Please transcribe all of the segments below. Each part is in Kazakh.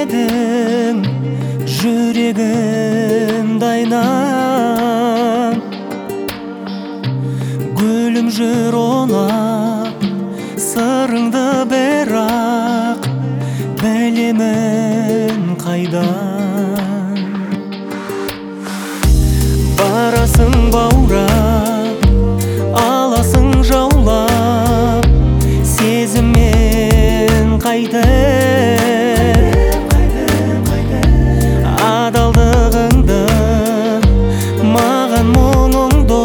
едің жүрегімді айнап, гүлім жүр олап сырыңды, бірақ білемін қайдан. Барасың баурап, аласың жаулап, сезіммен қайтып, адалдығыңды, маған мұңыңды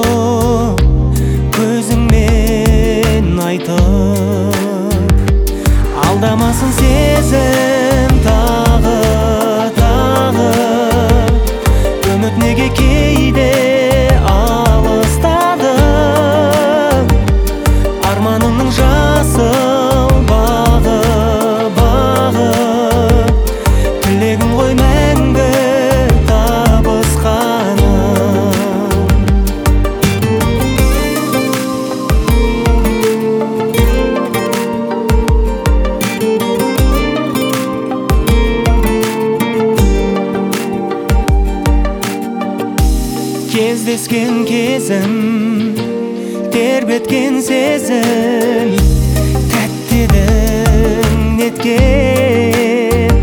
көзіңмен айтып. Алдамасын сезім тағы, үміт неге кейде алыстады, арманымның жасыл бағы, тілегім ғой мәңгі табысқаным. Кездескен кезім, тербеткен сезім, тәттідің неткен.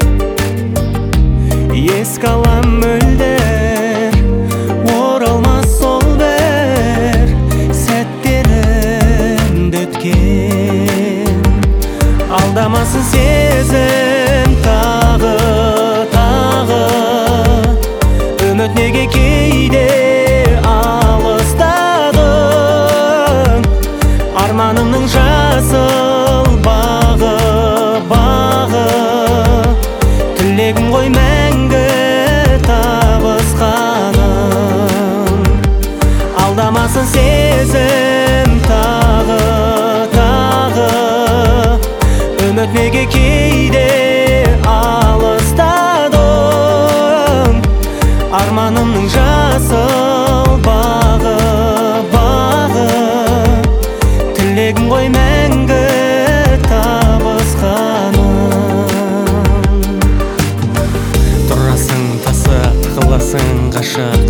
Еске алам мөлдір, оралмас сол бір сәттерімді өткен. Алдамасын сезім тағы, үміт неге кейде алыстадың, арманымның жасыл бағы, тілегім ғой мәңгі табысқаным. Алдамасын сезім тағы, үміт неге кейде алыстадың, арманымның жасыл бағы, тілегім ғой мәңгі табысқаным. Тұрасың тасып, қыласың ғашық,